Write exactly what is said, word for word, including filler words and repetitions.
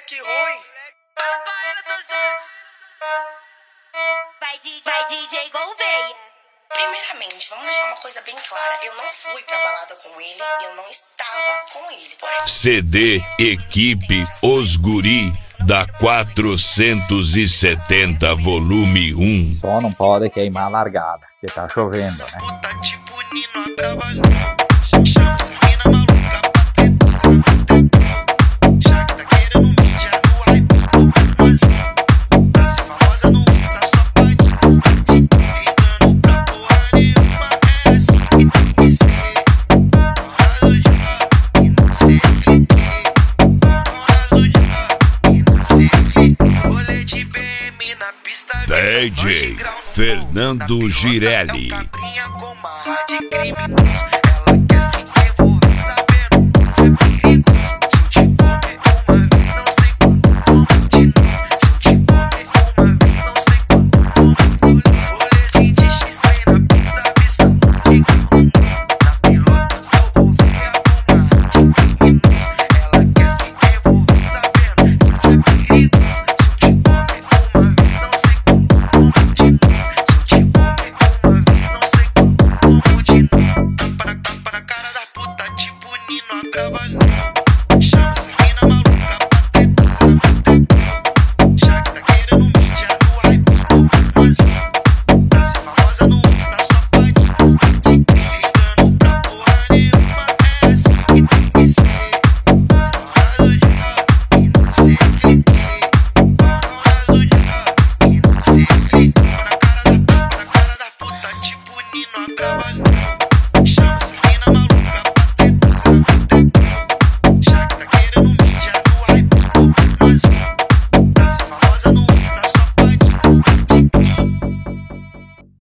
moleque ruim. Fala pra ela, seu Zé. Vai, D J, vai, D J Gouveia. Primeiramente, vamos deixar uma coisa bem clara. Eu não fui pra balada com ele, eu não estava com ele. Porém... C D Equipe Os Guri da quatrocentos e setenta volume um. Só não pode queimar a largada, porque tá chovendo, né? Puta tipo Nino Abravanel. Chama essa mina maluca pra tentar. Já que tá querendo mijar no hype, mas pra ser famosa no Insta só pode ligando pra porra nenhuma. É assim que tem que ser. Hora do dia e não sei cliquei. Hora do dia e não sei cliquei. Rolê de B M na pista. D J Fernando Girelli. Cabrinha com marra de criminoso.